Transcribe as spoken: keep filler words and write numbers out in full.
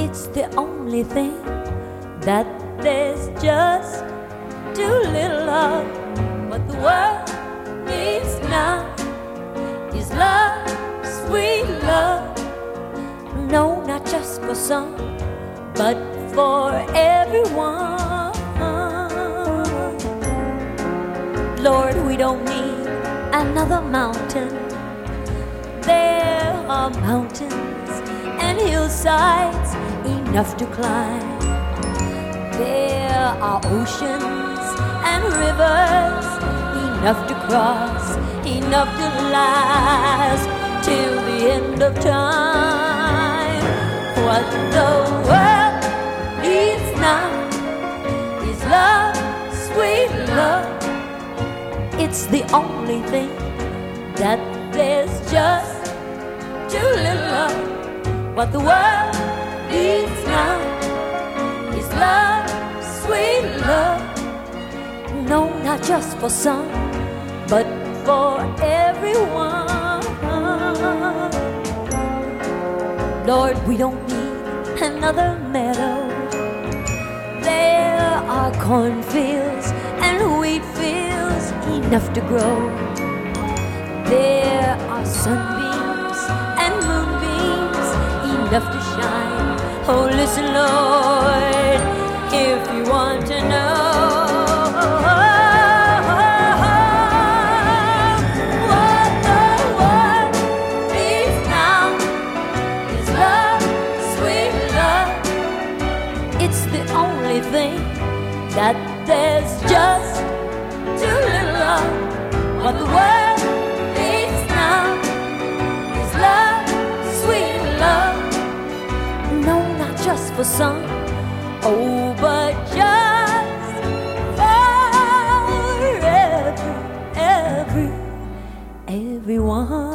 It's the only thing that there's just too little of. What the world needs now is love, sweet love. No, not just for some, but for everyone. Lord, we don't need another mountain. There are mountains and hillsides enough to climb. There are oceans and rivers enough to cross, enough to last till the end of time. What the world needs now is love, sweet love. It's the only thing that there's just too little of. What the world needs now is love, sweet love. No, not just for some, but for everyone. Lord, we don't need another meadow. There are cornfields and wheat fields enough to grow. There are sunbeams and moonbeams enough to shine. Oh, listen, Lord, if you want to know what the world needs now is love, sweet love. It's the only thing that there's just too little of. What the world needs now is love, sweet love. No, not just for some, oh, but just for every, every, everyone.